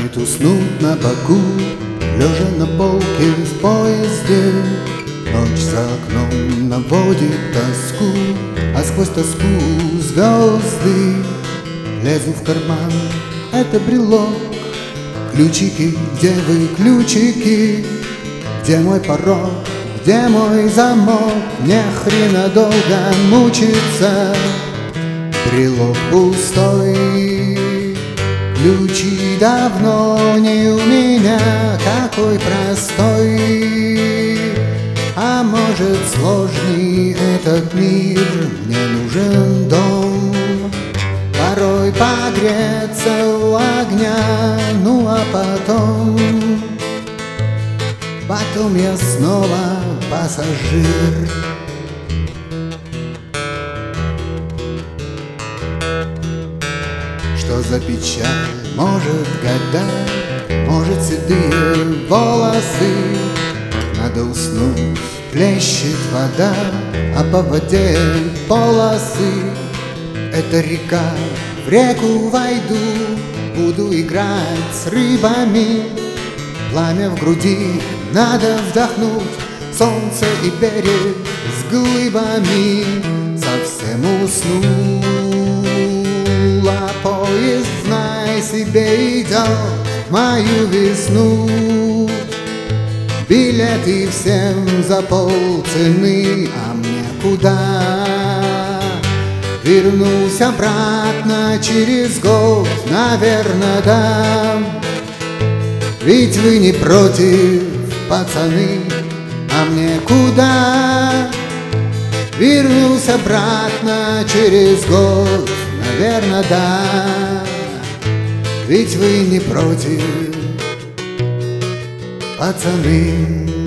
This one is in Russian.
Может уснуть на боку, лежа на полке в поезде. Ночь за окном наводит тоску, а сквозь тоску звезды. Лезу в карман, это брелок. Ключики, где вы, ключики? Где мой порог, где мой замок? Не хрена долго мучиться. Брелок пустой, ключи давно не у меня. Какой простой, а может сложный этот мир. Мне нужен дом, порой погреться у огня. Ну а потом я снова пассажир. Что за печаль? Может года, может седые волосы. Надо уснуть, плещет вода, а по воде полосы. Это река, в реку войду, буду играть с рыбами. Пламя в груди, надо вдохнуть солнце и берег с глыбами. Совсем уснул, а поезд, знай себе, идет в мою весну. Билеты всем за полцены, а мне куда? Вернусь обратно через год, наверное, да. Ведь вы не против, пацаны, а мне куда? Вернусь обратно через год, наверное, да. Ведь вы не против, пацаны.